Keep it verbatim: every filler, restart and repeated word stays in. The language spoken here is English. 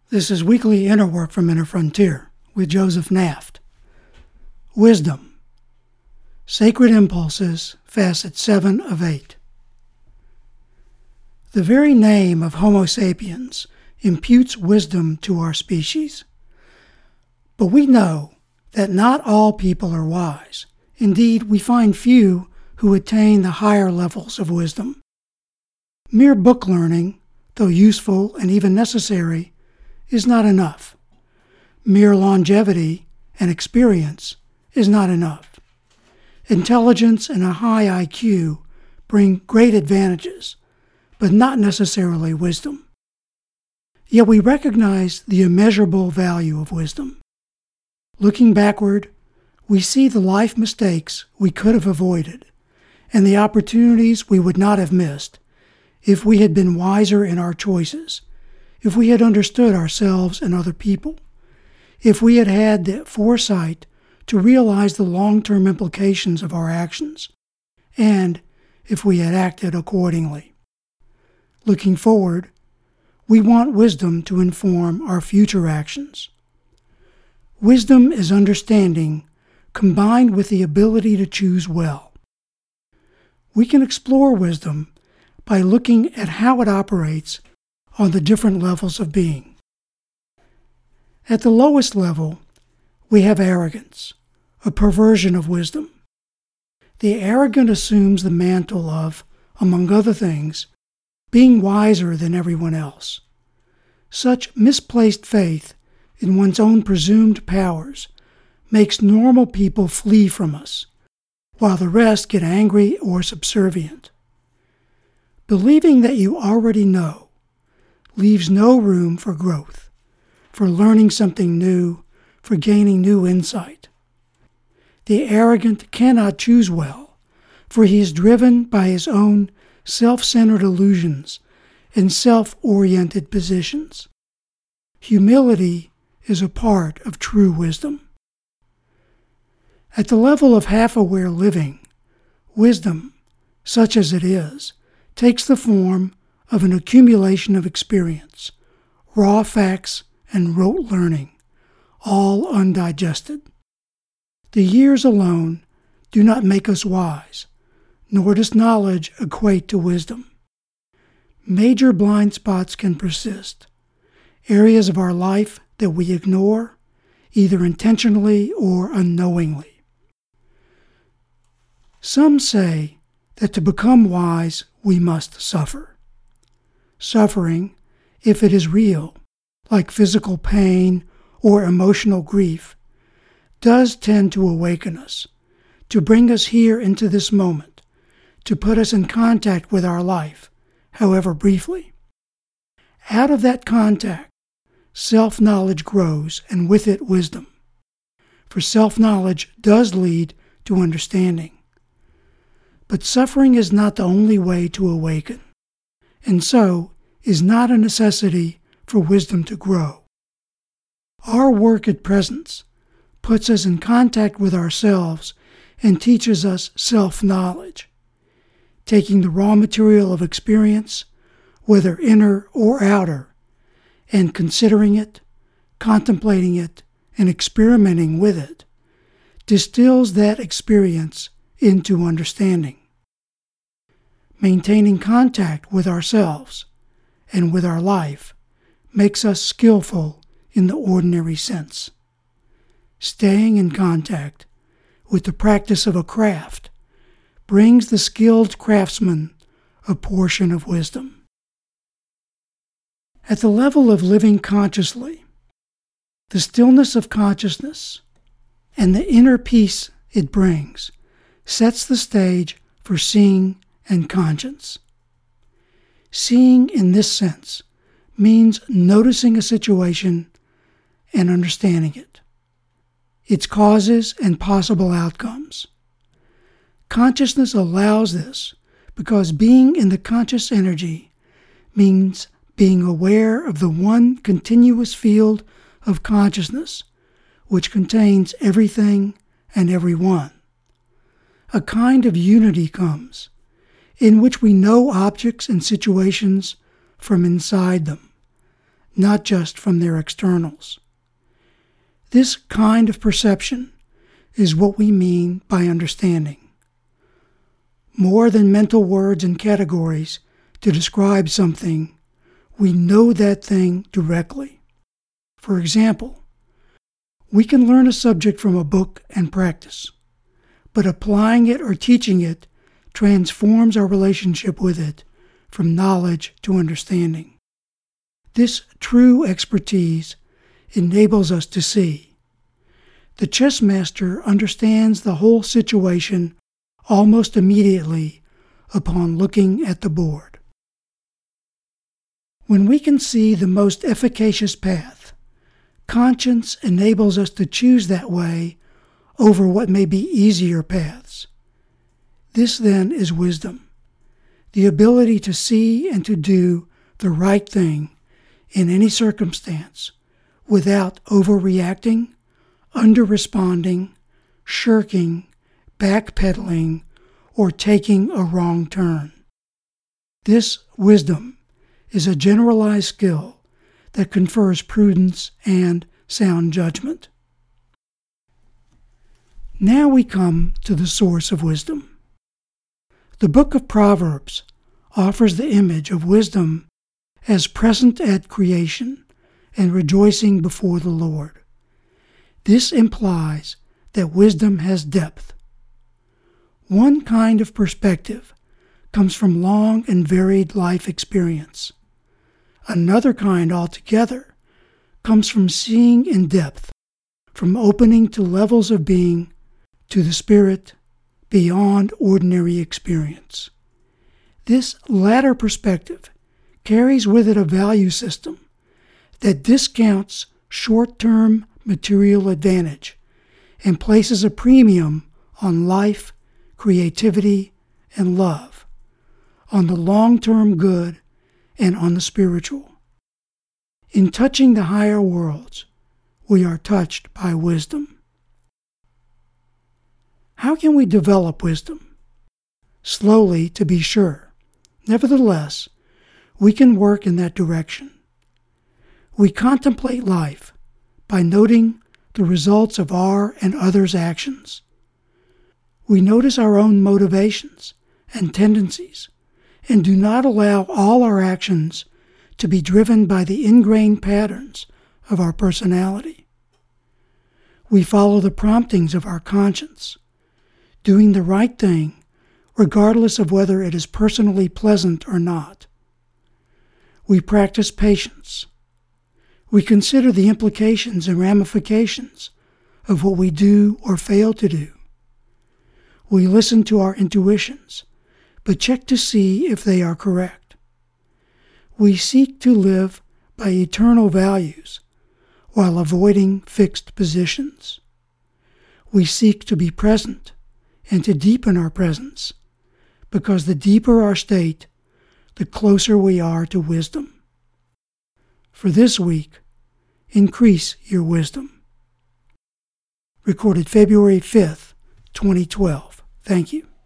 This is Weekly Inner Work from Inner Frontier with Joseph Naft. Wisdom. Sacred Impulses, Facet seven of eight. The very name of Homo sapiens imputes wisdom to our species. But we know that not all people are wise. Indeed, we find few who attain the higher levels of wisdom. Mere book learning, though useful and even necessary, is not enough. Mere longevity and experience is not enough. Intelligence and a high I Q bring great advantages, but not necessarily wisdom. Yet we recognize the immeasurable value of wisdom. Looking backward, we see the life mistakes we could have avoided and the opportunities we would not have missed if we had been wiser in our choices, if we had understood ourselves and other people, if we had had the foresight to realize the long-term implications of our actions, and if we had acted accordingly. Looking forward, we want wisdom to inform our future actions. Wisdom is understanding combined with the ability to choose well. We can explore wisdom by looking at how it operates on the different levels of being. At the lowest level, we have arrogance, a perversion of wisdom. The arrogant assumes the mantle of, among other things, being wiser than everyone else. Such misplaced faith in one's own presumed powers makes normal people flee from us, while the rest get angry or subservient. Believing that you already know leaves no room for growth, for learning something new, for gaining new insight. The arrogant cannot choose well, for he is driven by his own self-centered illusions and self-oriented positions. Humility is a part of true wisdom. At the level of half-aware living, wisdom, such as it is, takes the form of an accumulation of experience, raw facts and rote learning, all undigested. The years alone do not make us wise, nor does knowledge equate to wisdom. Major blind spots can persist, areas of our life that we ignore, either intentionally or unknowingly. Some say that to become wise, we must suffer. Suffering, if it is real, like physical pain or emotional grief, does tend to awaken us, to bring us here into this moment, to put us in contact with our life, however briefly. Out of that contact, self-knowledge grows, and with it wisdom. For self-knowledge does lead to understanding. But suffering is not the only way to awaken, and so is not a necessity for wisdom to grow. Our work at presence puts us in contact with ourselves and teaches us self-knowledge, taking the raw material of experience, whether inner or outer, and considering it, contemplating it, and experimenting with it, distills that experience into understanding. Maintaining contact with ourselves and with our life makes us skillful in the ordinary sense. Staying in contact with the practice of a craft brings the skilled craftsman a portion of wisdom. At the level of living consciously, the stillness of consciousness and the inner peace it brings sets the stage for seeing and conscience. Seeing in this sense means noticing a situation and understanding it, its causes and possible outcomes. Consciousness allows this because being in the conscious energy means being aware of the one continuous field of consciousness which contains everything and everyone. A kind of unity comes, in which we know objects and situations from inside them, not just from their externals. This kind of perception is what we mean by understanding. More than mental words and categories to describe something, we know that thing directly. For example, we can learn a subject from a book and practice, but applying it or teaching it transforms our relationship with it from knowledge to understanding. This true expertise enables us to see. The chess master understands the whole situation almost immediately upon looking at the board. When we can see the most efficacious path, conscience enables us to choose that way over what may be easier paths. This then is wisdom, the ability to see and to do the right thing in any circumstance without overreacting, under-responding, shirking, backpedaling, or taking a wrong turn. This wisdom is a generalized skill that confers prudence and sound judgment. Now we come to the source of wisdom. The book of Proverbs offers the image of wisdom as present at creation and rejoicing before the Lord. This implies that wisdom has depth. One kind of perspective comes from long and varied life experience. Another kind altogether comes from seeing in depth, from opening to levels of being to the spirit beyond ordinary experience. This latter perspective carries with it a value system that discounts short-term material advantage and places a premium on life, creativity, and love, on the long-term good, and on the spiritual. In touching the higher worlds, we are touched by wisdom. How can we develop wisdom? Slowly, to be sure. Nevertheless, we can work in that direction. We contemplate life by noting the results of our and others' actions. We notice our own motivations and tendencies and do not allow all our actions to be driven by the ingrained patterns of our personality. We follow the promptings of our conscience, doing the right thing regardless of whether it is personally pleasant or not. We practice patience. We consider the implications and ramifications of what we do or fail to do. We listen to our intuitions, but check to see if they are correct. We seek to live by eternal values while avoiding fixed positions. We seek to be present and to deepen our presence, because the deeper our state, the closer we are to wisdom. For this week, increase your wisdom. Recorded February fifth, twenty twelve. Thank you.